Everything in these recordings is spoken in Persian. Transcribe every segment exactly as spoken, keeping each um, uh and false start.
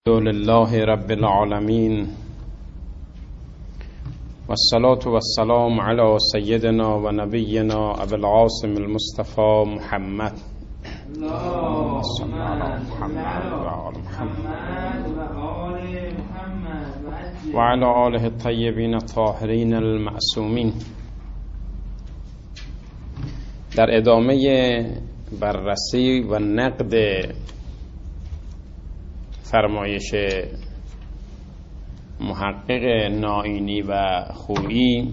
لله رب العالمين والصلاة والسلام على سيدنا و نبينا ابو العاصم المصطفى محمد اللهم صل على محمد و آل محمد و على آله الطیبین الطاهرین المعصومین. در ادامه بررسی و نقد فرمایش محقق نائینی و خویی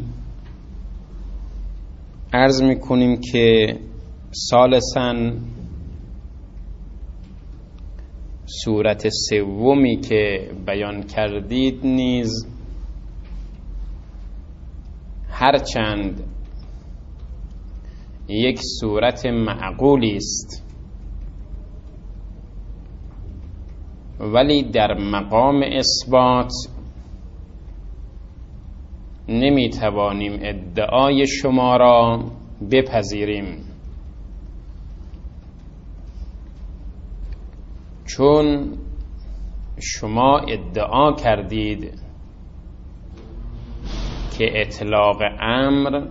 عرض میکنیم که ثالثاً صورت سومی که بیان کردید نیز هرچند یک صورت معقولی است، ولی در مقام اثبات نمیتوانیم ادعای شما را بپذیریم، چون شما ادعا کردید که اطلاق امر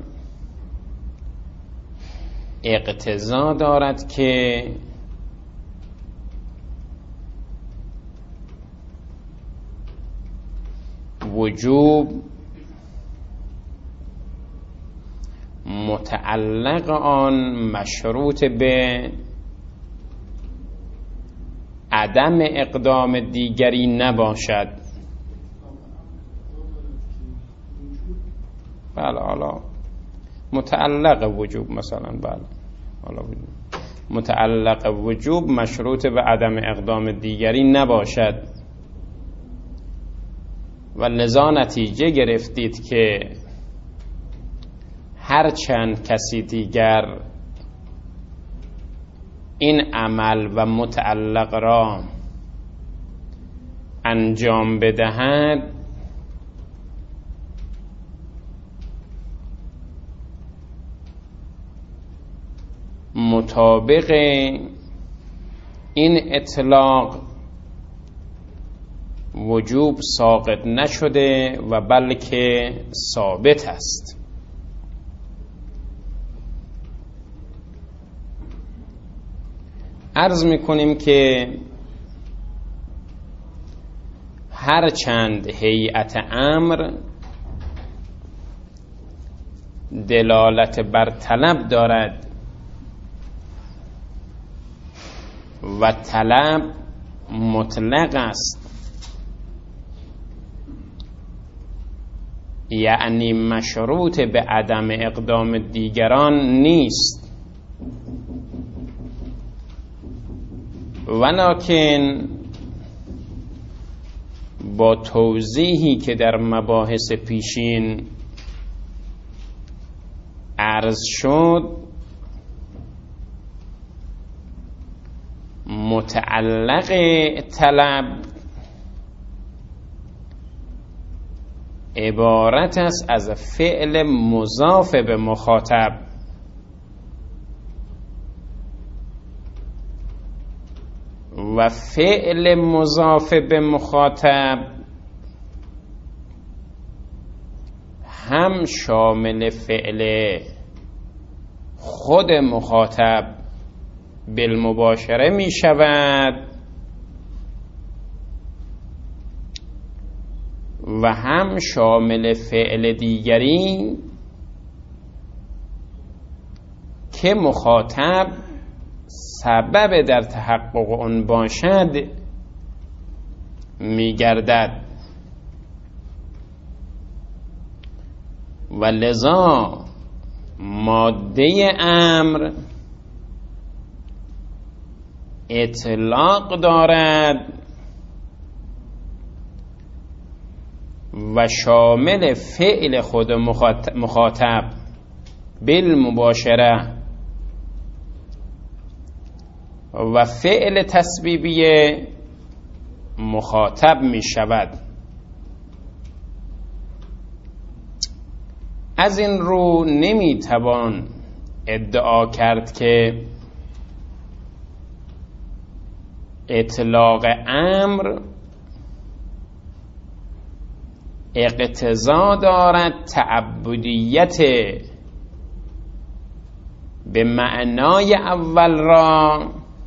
اقتضا دارد که وجوب متعلق آن مشروط به عدم اقدام دیگری نباشد. بله، حالا متعلق وجوب مثلا، بله حالا متعلق وجوب مشروط به عدم اقدام دیگری نباشد و لذا نتیجه گرفتید که هر چند کسی دیگر این عمل و متعلق را انجام بدهد مطابق این اطلاق وجوب ساقط نشده و بلکه ثابت است. عرض میکنیم که هرچند هیئت امر دلالت بر طلب دارد و طلب مطلق است، یعنی مشروط به عدم اقدام دیگران نیست، ولکن با توضیحی که در مباحث پیشین عرض شد متعلق طلب عبارت است از فعل مضاف به مخاطب و فعل مضاف به مخاطب هم شامل فعل خود مخاطب بالمباشره می شود و هم شامل فعل دیگری که مخاطب سبب در تحقق آن باشد می گردد و لذا ماده امر اطلاق دارد و شامل فعل خود مخاطب بالمباشره و فعل تسبیبی مخاطب می شود. از این رو نمی توان ادعا کرد که اطلاق امر اقتضا دارد تعبدیت به معنای اول را،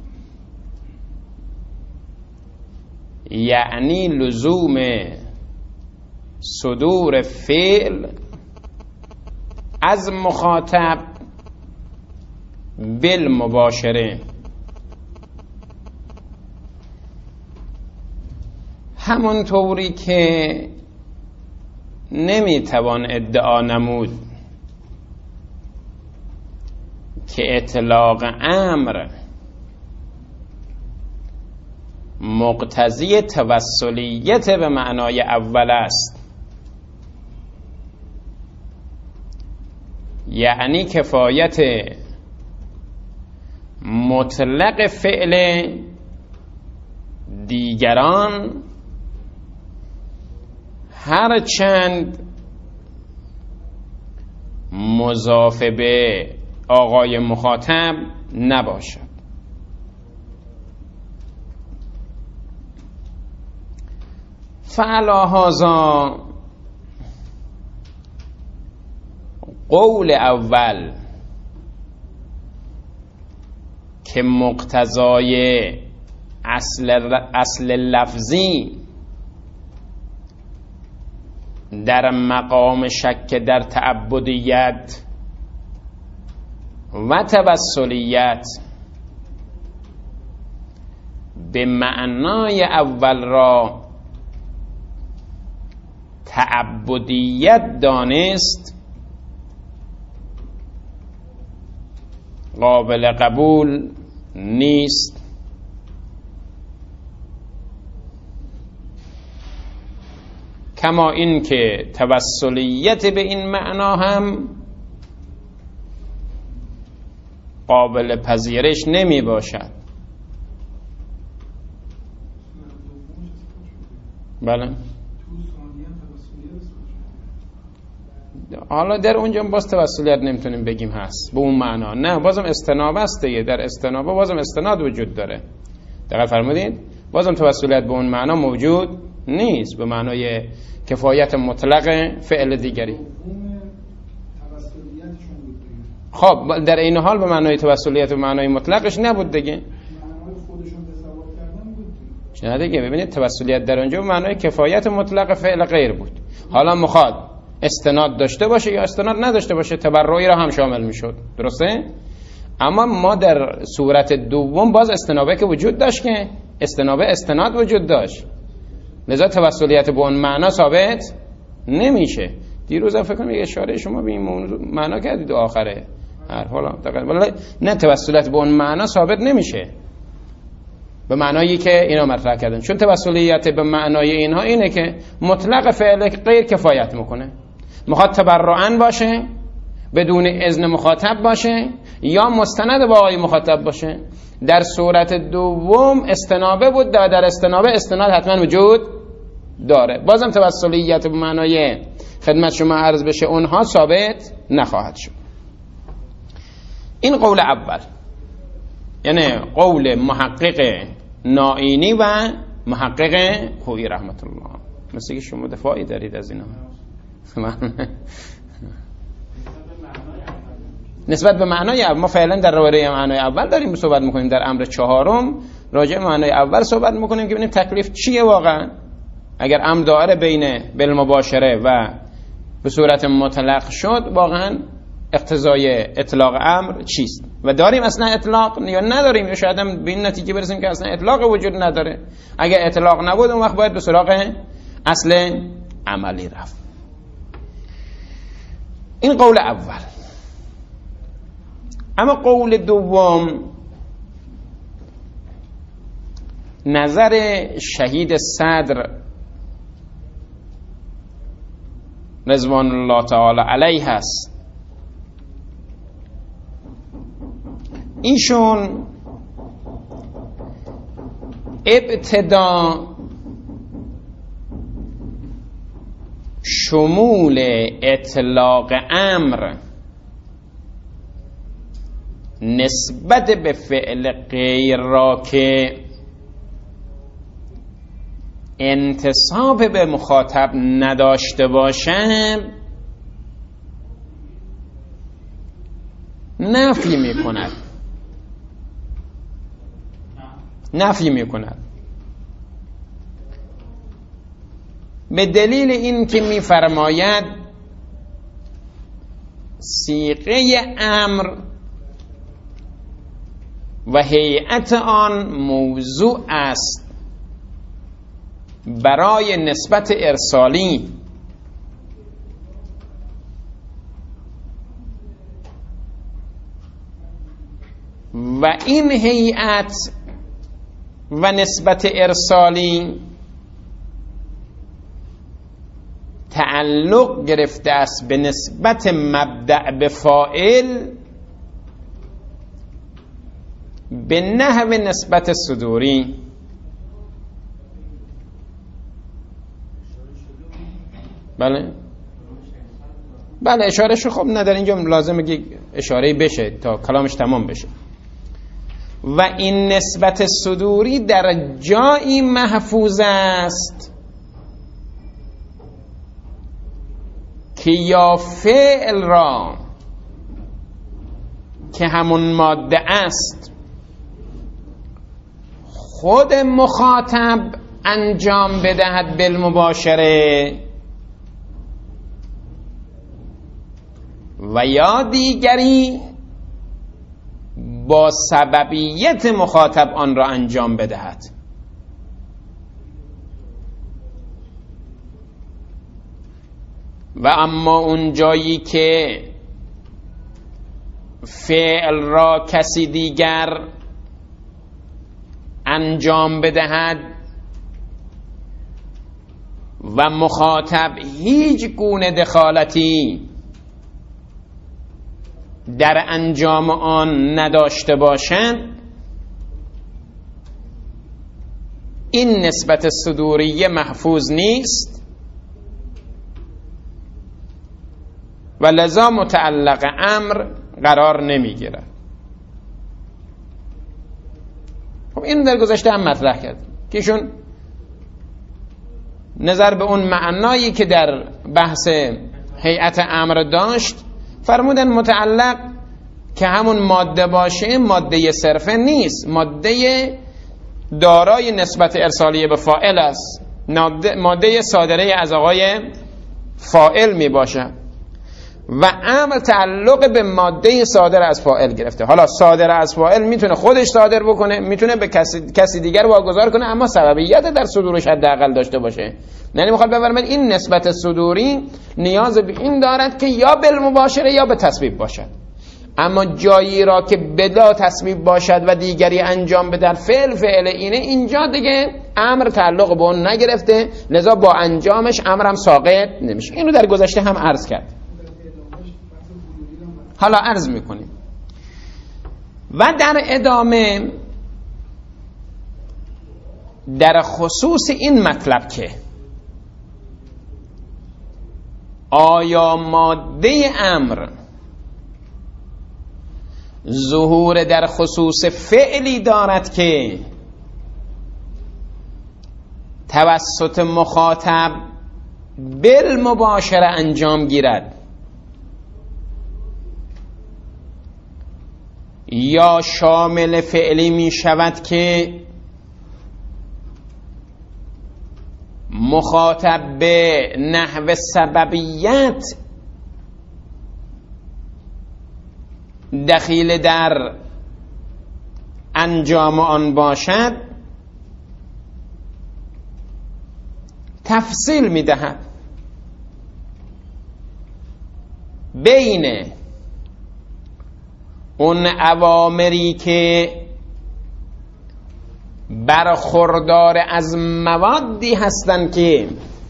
یعنی لزوم صدور فعل از مخاطب بالمباشره، همون طوری که نمیتوان ادعا نمود که اطلاق امر مقتضی توسلیت به معنای اول است، یعنی کفایت مطلق فعل دیگران هرچند مضاف به آقای مخاطب نباشد. فعلا هذا قول اول که مقتضای اصل, اصل لفظی در مقام شک در تعبدیت و توسلیت به معنای اول را تعبدیت دانست، قابل قبول نیست. کما این که توسلیت به این معنا هم قابل پذیرش نمی باشد. بله، حالا در اونجا باز توسلیت نمیتونیم بگیم هست به اون معنا، نه بازم استناب است دیگه، در استناب بازم استناد وجود داره. دقیق فرمودید؟ بازم توسلیت به اون معنا موجود نیست، به معنای کفایت مطلق فعل دیگری. خب در این حال به معنای توسلیت و معنای مطلقش نبود دیگه، نه دیگه. ببینید توسلیت در اونجا به معنای کفایت مطلق فعل غیر بود. حالا مخاطب استناد داشته باشه یا استناد نداشته باشه، تبرعی را هم شامل میشد، درسته؟ اما ما در صورت دوم باز استنابه که وجود داشت، که استنابه استناد وجود داشت، لذا توسلیت به اون معنا ثابت نمیشه. دیروز فکر کنم یه اشاره شما به این معنا کردید آخره هر حالا ولی نه، توسلیت به اون معنا ثابت نمیشه به معنایی که اینا مطرح کردن، چون توسلیت به معنای اینها اینه که مطلق فعل غیر کفایت میکنه، میخواد تبرعاً باشه، بدون اذن مخاطب باشه، یا مستند با آقای مخاطب باشه. در صورت دوم استنابه بود، در, در استنابه استناد حتما وجود داره، بازم توسلیت به معنای خدمت شما عرض بشه اونها ثابت نخواهد شد. این قول اول، یعنی قول محقق نائینی و محقق خویی رحمت الله. مثل که شما دفاعی دارید از اینا نسبت به معنای اول. ما فعلا در روایت معنای اول داریم صحبت میکنیم، در امر چهارم راجع به معنای اول صحبت میکنیم که ببینیم تکلیف چیه واقعا. اگر امر دائره بین بالمباشره و به صورت مطلق شد، واقعا اقتضای اطلاق امر چیست و داریم اصلا اطلاق یا نداریم، یا شاید هم به این نتیجه برسیم که اصلا اطلاق وجود نداره. اگر اطلاق نبود اون وقت باید به سراغ اصل عملی رفت. این قول اول. اما قول دوم، نظر شهید صدر رضوان الله تعالی علیه هست. ایشون ابتدا شمول اطلاق امر نسبت به فعل غیر را که انتساب به مخاطب نداشته باشه نفی میکند نفی میکند به دلیل این که میفرماید صیغه امر و هیئت آن موضوع است برای نسبت ارسالی و این هیئت و نسبت ارسالی تعلق گرفته است به نسبت مبدأ به فاعل به نحو نسبت صدوری. بله بله اشارهشو خب نداره اینجا، لازمه که اشاره بشه تا کلامش تمام بشه. و این نسبت صدوری در جایی محفوظ است که یا فعل را که همون ماده است خود مخاطب انجام بدهد بالمباشره و یا دیگری با سببیت مخاطب آن را انجام بدهد. و اما اون جایی که فعل را کسی دیگر انجام بدهد و مخاطب هیچ گونه دخالتی در انجام آن نداشته باشند، این نسبت صدوریه محفوظ نیست و لذا متعلق امر قرار نمیگیرد. خب این در گذشته هم مطرح کرد که ایشون نظر به اون معنایی که در بحث هیئت امر داشت فرمودن متعلق که همون ماده باشه ماده صرفه نیست، ماده دارای نسبت ارسالیه به فاعل است، ماده صادره از آقای فاعل می باشه و امر تعلق به ماده صادر از فاعل گرفته. حالا صادر از فاعل میتونه خودش صادر بکنه، میتونه به کسی, کسی دیگر واگذار کنه، اما سببیت در صدورش حداقل داشته باشه. یعنی میخواد بفرماید این نسبت صدوری نیاز به این دارد که یا بالمباشره یا به تصویب باشد، اما جایی را که بلا تصویب باشد و دیگری انجام بده فعل فعل اینه، اینجا دیگه امر تعلق به اون نگرفته، لذا با انجامش امرم ساقط نمیشه. اینو در گذشته هم عرض کرد، حالا عرض میکنیم. و در ادامه در خصوص این مطلب که آیا ماده امر ظهور در خصوص فعلی دارد که توسط مخاطب بالمباشره انجام گیرد، یا شامل فعلی می شود که مخاطب به نحو سببیت دخیل در انجام آن باشد، تفصیل می دهد بین اون اوامری که برخوردار از موادی هستند که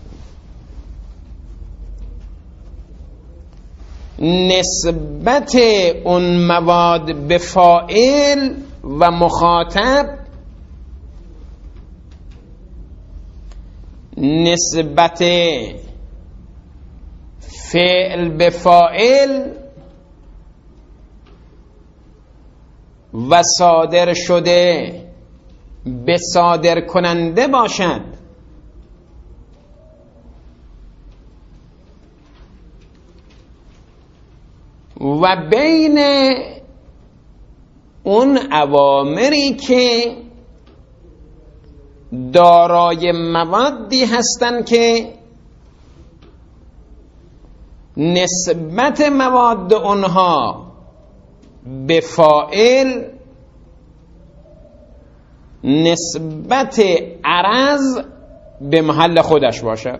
نسبت اون مواد به فاعل و مخاطب نسبت فعل به فاعل و صادر شده به صادر کننده باشد، و بین اون اوامری که دارای موادی هستند که نسبت مواد اونها به فاعل نسبت عرض به محل خودش باشد.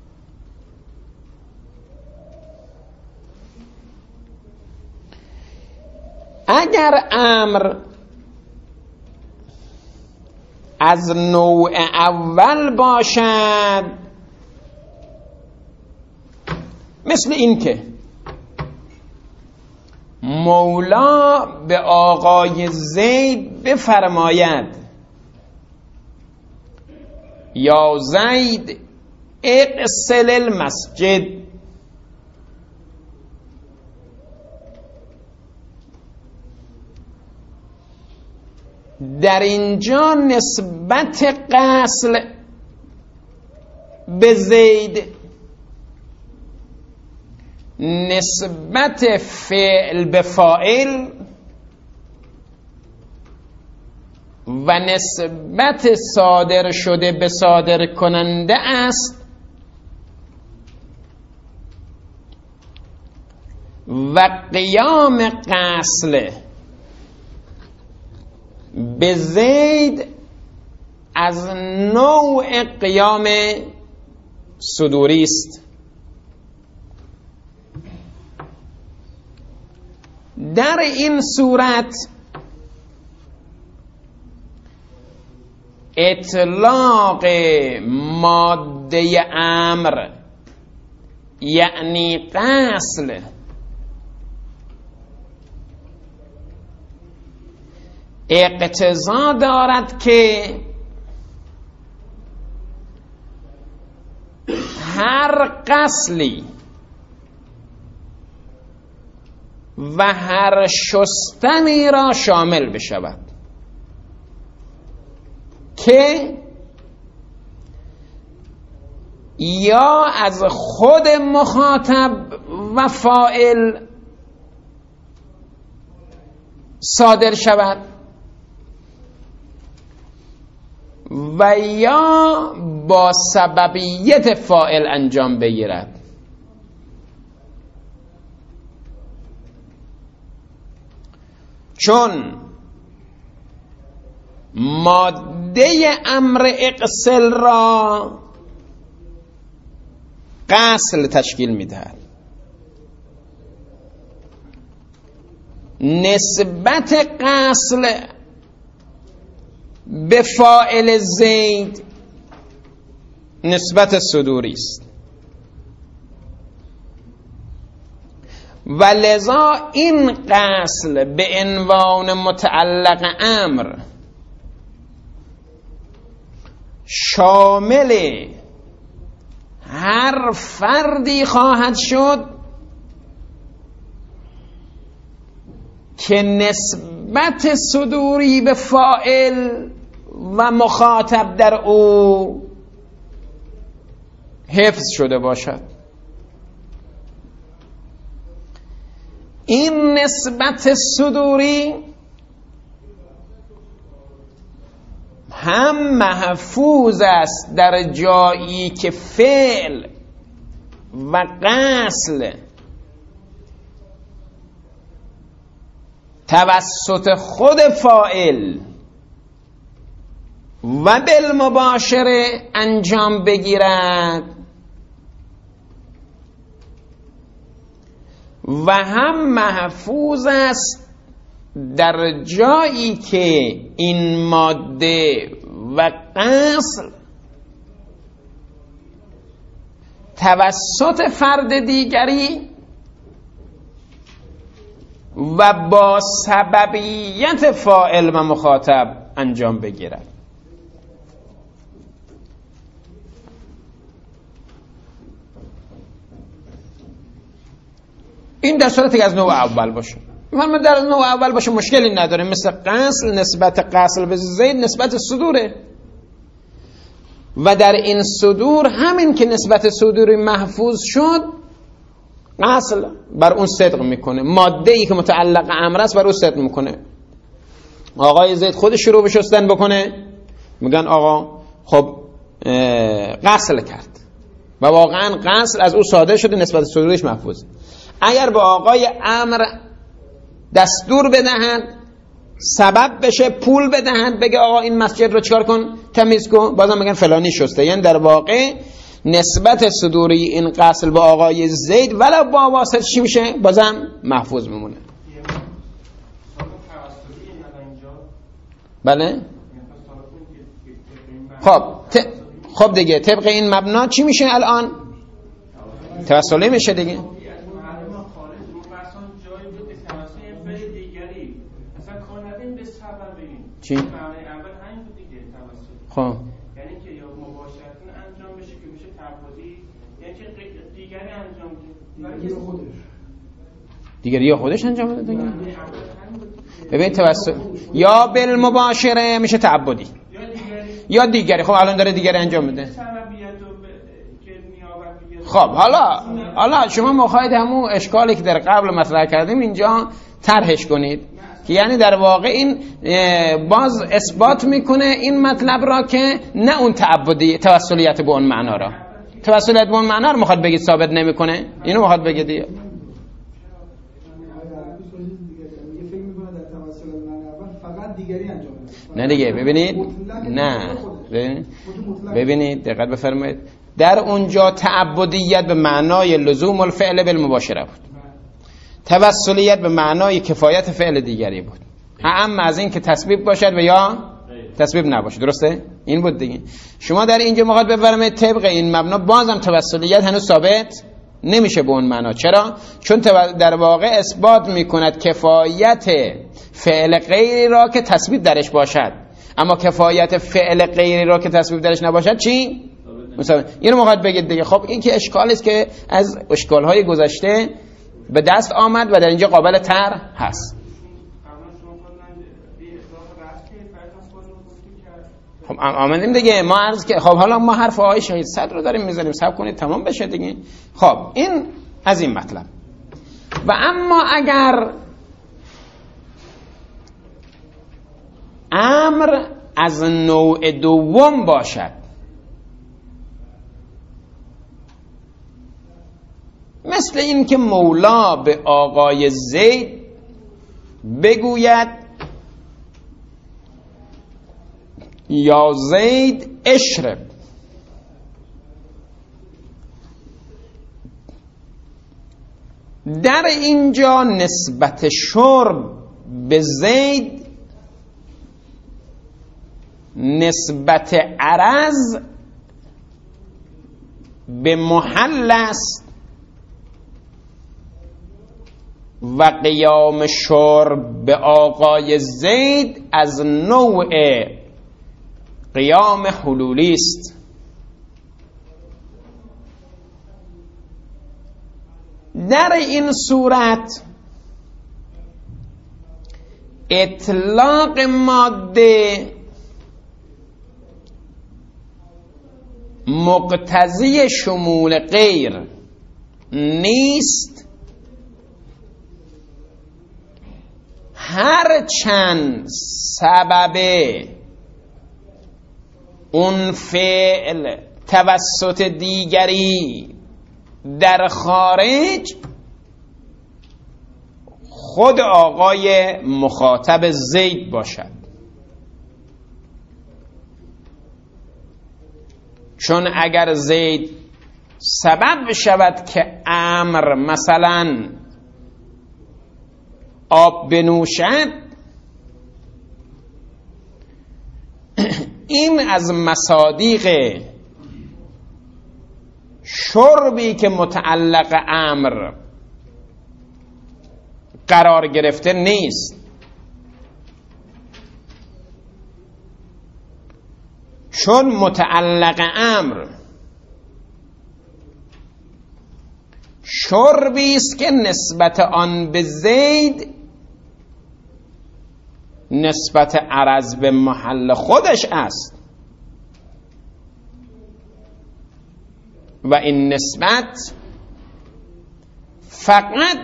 اگر امر از نوع اول باشد، مثل این که مولا به آقای زید بفرماید یا زید اغسل المسجد، در اینجا نسبت غسل به زید نسبت فعل به فاعل و نسبت صادر شده به صادر کننده است و قیام غسل به زید از نوع قیام صدوری است. در این صورت اطلاق ماده امر یعنی غسل اقتضا دارد که هر غسلی و هر شستنی را شامل بشود که یا از خود مخاطب و فاعل صادر شود و یا با سببیت فاعل انجام بگیرد. چون ماده امر اغسل را غسل تشکیل میدهد، نسبت غسل به فاعل زید نسبت صدوری است و لذا این غسل به عنوان متعلق امر شامل هر فردی خواهد شد که نسبت صدوری به فاعل و مخاطب در او حفظ شده باشد. این نسبت صدوری هم محفوظ است در جایی که فعل و غسل توسط خود فاعل و بالمباشره انجام بگیرد و هم محفوظ است در جایی که این ماده و غسل توسط فرد دیگری و با سببیت فاعل و مخاطب انجام بگیرد. این در صورتی که از نوع اول باشه. من در نوع اول باشه مشکلی نداره، مثل غسل نسبت غسل به زید نسبت صدوره و در این صدور همین که نسبت صدوری محفوظ شد اصل بر اون صدق میکنه، ماده ای که متعلق امر است بر اون صدق میکنه. آقای زید خودش شروع به شستن بکنه، میگن آقا خب غسل کرد و واقعا غسل از او صادر شده، نسبت صدورش محفوظ. اگر به آقای امر دستور بدهند، سبب بشه، پول بدهند، بگه آقا این مسجد رو چیکار کن، تمیز کن، بازم میگن فلانی شسته. یعنی در واقع نسبت صدوری این غسل با آقای زید ولو با واسطه چی میشه، بازم محفوظ میمونه. بله خب ت... خب دیگه طبق این مبنا چی میشه الان؟ توسلی میشه دیگه. چی؟ خب یعنی که یا مباشرتون انجام بشه که میشه تعبدی، یعنی که دیگری انجام بده خودش دیگری یا خودش انجام بده دیگه. ببین توسل یا بالمباشره میشه تعبدی یا دیگری. خب الان داره دیگری انجام بده. خب حالا حالا شما مخواهید همون اشکالی که در قبل مطرح کردیم اینجا طرحش کنید که یعنی در واقع این باز اثبات میکنه این مطلب را که نه اون تعبدی توسلیت به اون معنا را، توسلیت به اون معنا رو میخواد بگید ثابت نمیکنه، اینو میخواد بگید دیگه. نه دیگه ببینید، نه ببینید ببینید دقت بفرمایید، در اونجا تعبدیت به معنای لزوم الفعل بالمباشره بود، توسلیت به معنای کفایت فعل دیگری بود، اما از این که تسبیب باشد و یا تسبیب نباشه. درسته؟ این بود دیگه. شما در اینجا موقع بفرمایید طبق این مبنا بازم توسلیت هنوز ثابت نمیشه به اون معنا. چرا؟ چون در واقع اثبات میکند کفایت فعل غیری را که تسبیب درش باشد، اما کفایت فعل غیری را که تسبیب درش نباشد چی؟ مثلا اینو موقع بگید دیگه. خب این که اشکالی است که از اشکال‌های گذشته به دست آمد و در اینجا قابل طرح هست. خب آمدیم دیگه ما عرض که خب حالا ما حرف آقای شهید صدر رو داریم میذاریم، صبر کنید تمام بشه دیگه. خب این از این مطلب. و اما اگر امر از نوع دوم باشد، مثل این که مولا به آقای زید بگوید یا زید اشرب، در اینجا نسبت شرب به زید نسبت عرض به محل است و قیام شرب به آقای زید از نوع قیام حلولی است. در این صورت اطلاق ماده مقتضی شمول غیر نیست، هر چند سبب اون فعل توسط دیگری در خارج خود آقای مخاطب زید باشد. چون اگر زید سبب شود که امر مثلا آب بنوشد، این از مصادیق شربی که متعلق امر قرار گرفته نیست، چون متعلق امر شربی است که نسبت آن به زید نسبت عرض به محل خودش است و این نسبت فقط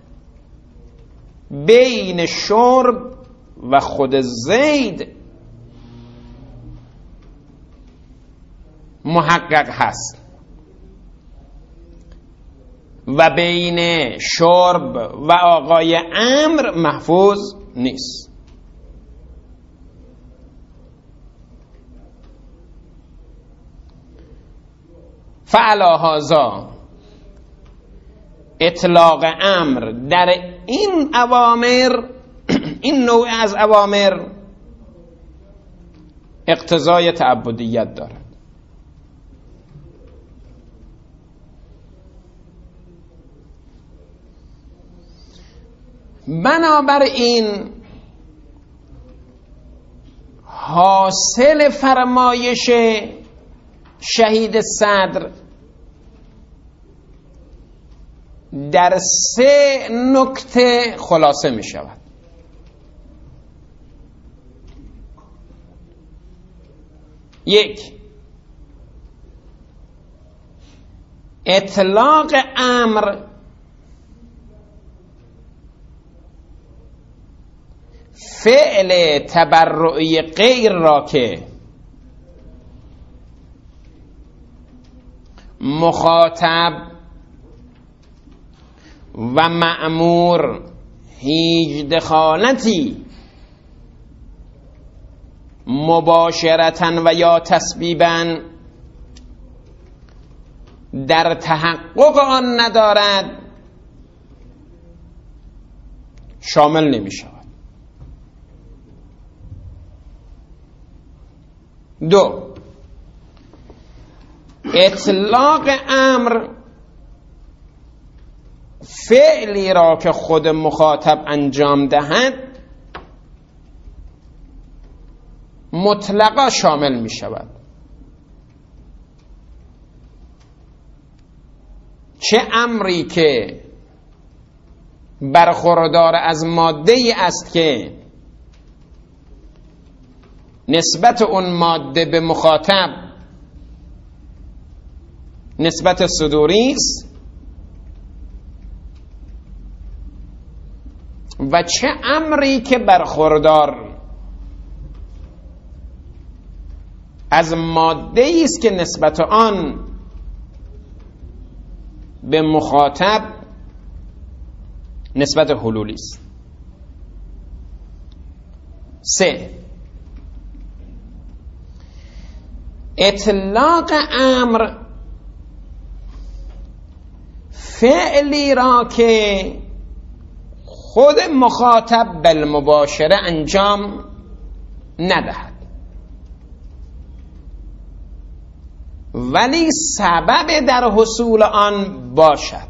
بین شرب و خود زید محقق هست و بین شرب و آقای عمرو محفوظ نیست. فعلی هذا اطلاق امر در این اوامر، این نوع از اوامر اقتضای تعبدیت دارد. بنابراین حاصل فرمایش شهید صدر در سه نکته خلاصه می شود. یک، اطلاق امر فعل تبرعی غیر را که مخاطب و مأمور هیچ دخالتی مباشرتاً و یا تسبیباً در تحقق آن ندارد شامل نمی شود. دو، اطلاق امر فعلی را که خود مخاطب انجام دهد مطلقا شامل می شود. چه امری که برخوردار از ماده ای است که نسبت اون ماده به مخاطب نسبت صدوری است، و چه امری که برخوردار از ماده ای است که نسبت آن به مخاطب نسبت حلولی است. سه، اطلاق امر فعلی را که خود مخاطب بالمباشره انجام ندهد ولی سبب در حصول آن باشد.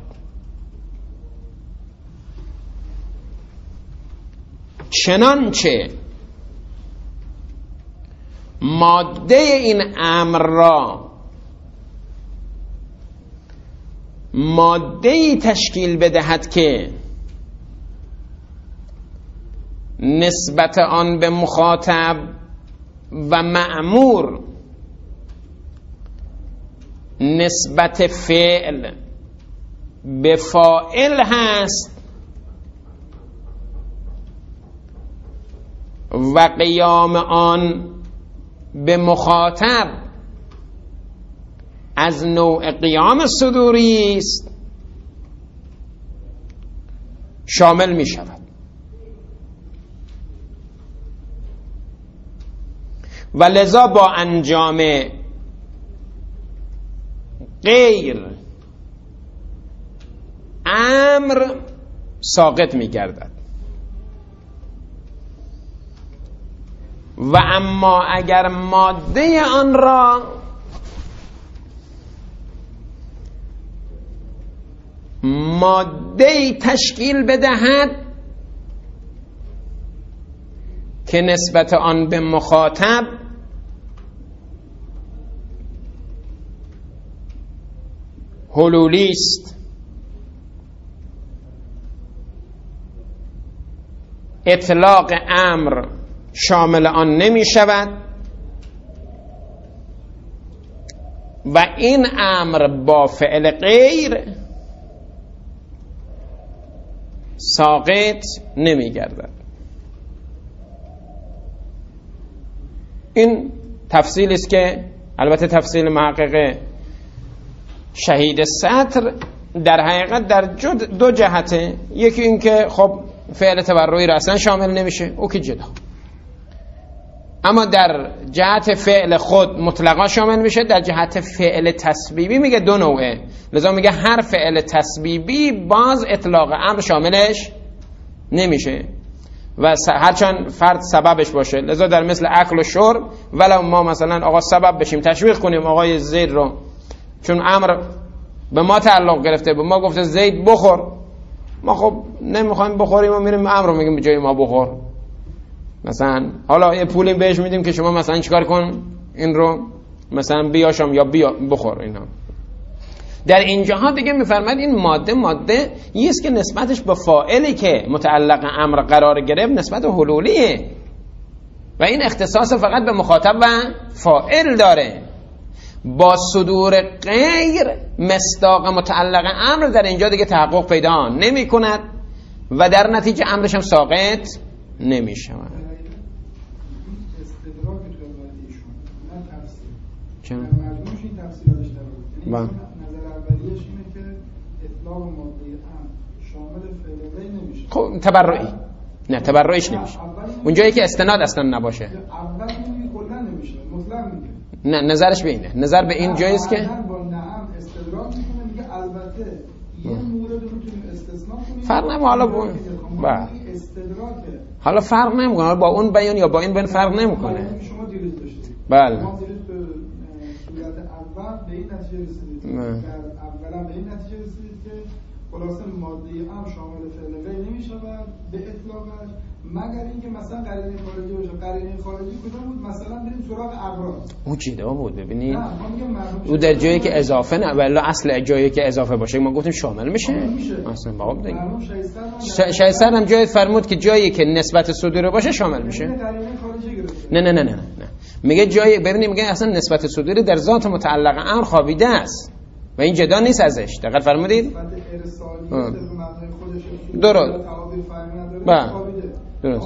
چنانچه ماده این امر را ماده‌ای تشکیل بدهد که نسبت آن به مخاطب و مأمور نسبت فعل به فاعل هست و قیام آن به مخاطب از نوع قیام صدوری است شامل می شود. و لذا با انجام غیر امر ساقط می گردد. و اما اگر ماده آن را ماده تشکیل بدهد که نسبت آن به مخاطب حلولی است، اطلاق امر شامل آن نمی شود و این امر با فعل غیر ساقط نمیگردد. این تفصیلی است که البته تفصیل محقق شهید سطر در حقیقت در دو جهته. یکی این که خب فعل تبرعی را اصلا شامل نمیشه، او که جدا، اما در جهت فعل خود مطلقا شامل میشه. در جهت فعل تسبیبی میگه دو نوعه، لذا میگه هر فعل تسبیبی باز اطلاق امر شاملش نمیشه و هرچند فرد سببش باشه. لذا در مثل اکل و شرب ولو ما مثلا آقا سبب بشیم تشویق کنیم آقای زید رو، چون امر به ما تعلق گرفته، به ما گفته زید بخور، ما خب نمیخوایم بخوریم و میریم امر رو میگیم به جای ما بخور. مثلا حالا یه پولی بهش میدیم که شما مثلا چیکار کن این رو مثلا بیاشم یا بیا بخور. اینا در اینجاها دیگه میفرماد این ماده ماده یست که نسبتش به فاعلی که متعلق امر قرار گرفت نسبت حلولیه و این اختصاص فقط به مخاطب و فاعل داره. با صدور غیر مصداق متعلق امر در اینجا دیگه تحقق پیدا نمی کند و در نتیجه امرش هم ساقط نمی شود. چرا؟ مجموعش این تفسیر داشته بود. یعنی نظر اولیش اینه که اطلاق ماده امر شامل فعل غیر نمیشه. خب تبرعی نه تبرعیش نمیشه. اونجایی که استناد اصلا نباشه. اول میگه کلا نمیشه. مطلق میگه. نه نظرش به اینه. نظر به این جایی است که با نعم استدراک میکنه، میگه البته یه مورد رو میتونیم استثناء کنیم. فرق نمیکنه حالا با بله. استدراکه. حالا فرق نمیکنه با اون بیان یا با این بیان فرق نمیکنه. شما دیروز داشتید. بله. صورت اول به این نتیجه رسیدید در اولا به این نتیجه رسیدید که خلاصه ماده امر شامل فعل غیر نمی‌شود به اطلاقش مگر اینکه مثلا قرینه خارجی باشه. قرینه خارجی کجا بود؟ مثلا بریم سراغ ابراز. اون جدا بود ببینید. او در جایی که اضافه نه ولی اصل جایی که اضافه باشه ما گفتیم شامل میشه. اصلا بابا دیگه. شایسته هم جایی فرمود که جایی که نسبت صدور باشه شامل میشه. نه نه نه نه نه. میگه جایی ببینید میگه اصلا نسبت صدوری در ذات متعلق امر خوابیده است و این جدا نیست ازش. دقت فرمودید؟ درست. بله. درست.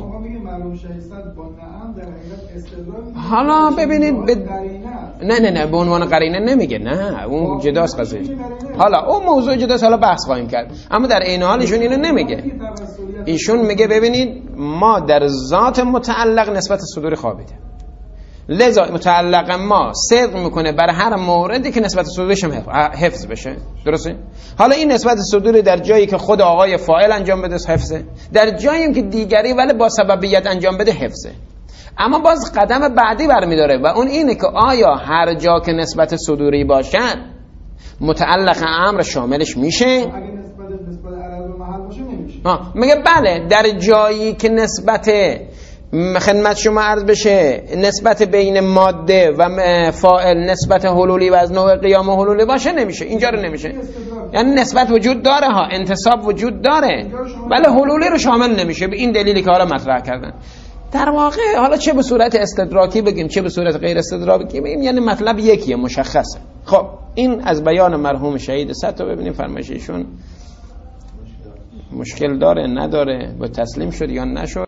حالا ببینید ب... نه نه نه به عنوان قرینه نمیگه، نه اون جداست قضیه. حالا اون موضوع جداست، حالا بحث خواهیم کرد، اما در عین حال ایشون اینو نمیگه. ایشون میگه ببینید ما در ذات متعلق نسبت صدوری خوابیده، لذا متعلق ما صدق میکنه بر هر موردی که نسبت صدورش هم حفظ بشه. درسته؟ حالا این نسبت صدوری در جایی که خود آقای فاعل انجام بده حفظه، در جایی که دیگری ولی با سببیت انجام بده حفظه. اما باز قدم بعدی برمیداره و اون اینه که آیا هر جا که نسبت صدوری باشد متعلق امر شاملش میشه؟ اگه نسبت نسبت عرض و محل باشه نمیشه. آه. میگه بله در جایی که نسبت خدمت شما عرض بشه نسبت بین ماده و فاعل نسبت حلولی و از نوع قیام و حلولی باشه نمیشه. اینجا رو نمیشه. یعنی نسبت وجود داره ها، انتصاب وجود داره ولی حلولی رو شامل نمیشه به این دلیلی که حالا مطرح کردن. در واقع حالا چه به صورت استدراکی بگیم چه به صورت غیر استدراکی بگیم یعنی مطلب یکیه، مشخصه. خب این از بیان مرحوم شهید سطر ببینیم فرمایششون مشکل داره نداره، با تسلیم شد یا نشد.